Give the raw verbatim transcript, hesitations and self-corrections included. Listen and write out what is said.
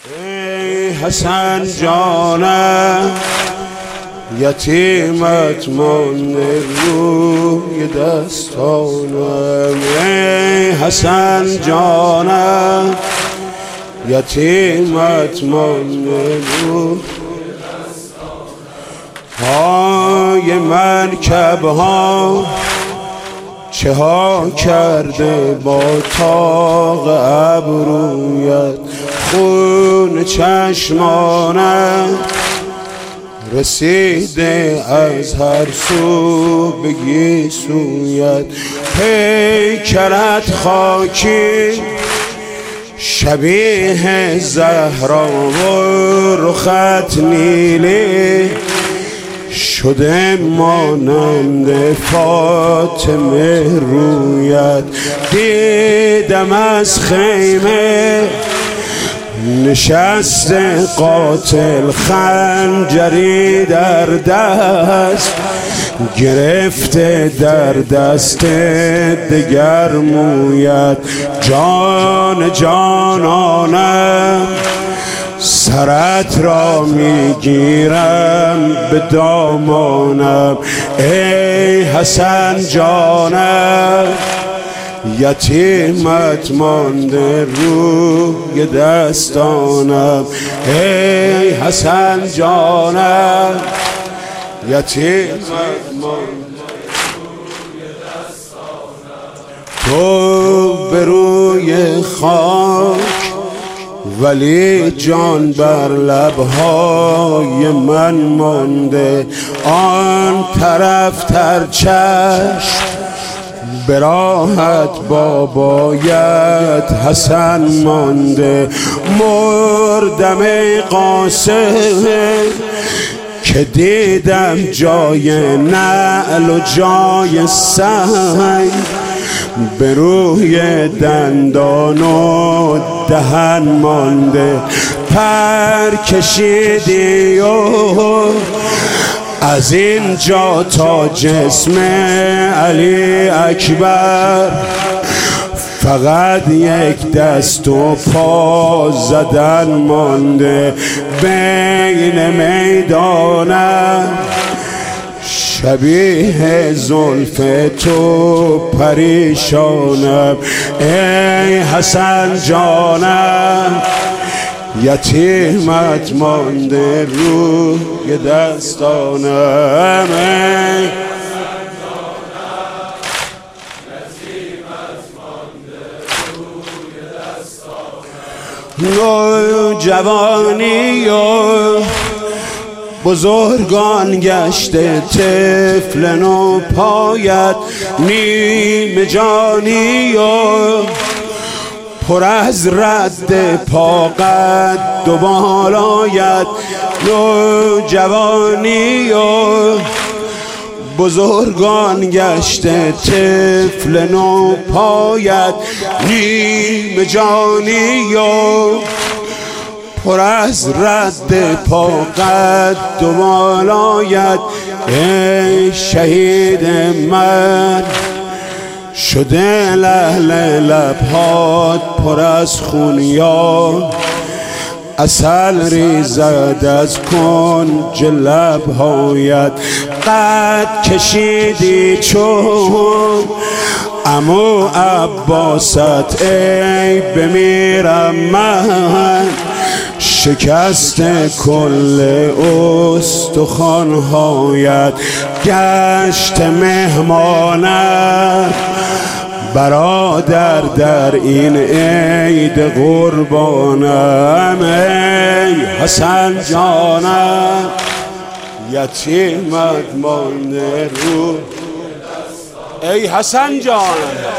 ای حسن جانم یتیمت مانده روی دستانم. ای حسن جانم یتیمت مانده روی پای مرکب ها چه ها کرده با طاق ابرویت، خون چشمانم رسیده از هر سو بگی سویت. پیکرت خاکی شبیه زهرا و رخت نیلی شده مانند فاطمه رویت. دیدم از خیمه نشست قاتل خنجری در دست گرفته در دست دگر مویت. جان جانانم سرت را میگیرم به دامانم. ای حسن جانم یتیمت مانده روی دستانم. ای حسن جانم یتیمت مانده روی دستانم. تو به روی خاک ولی جان بر لبهای من مانده. آن طرف تر چشم به راحت بابایت حسن مانده. مردم ای قاسم که دیدم جای نعل و جای سنگ به روی دندان و دهن مانده. پر کشیدی و از اینجا تا جسم علی اکبر فقط یک دست و پا زدن مانده. بین میدانم شبیه زلف تو پریشانم. ای حسن جانم یتیمت مانده روی دستانم. ای نوجوانی و بزرگان گشته طفل نو پایت، نیمه جانی و پر از رد پا قد و بالایت. نوجوانی و بزرگان گشته طفل نو پایت، نیمه جانی و پر از رد پا قد و بالایت. ای شهید من شده لعل لبهات پر از خونیا، عسل ریزد از کنج لبهایت. قد کشیدی چون عمو عباست ای بمیرم من، شکست کل استخوان‌هایت. گشت مهمانم برادر در این عید قربانم. ای حسن جانم یتیمت مانده رو. ای حسن جانم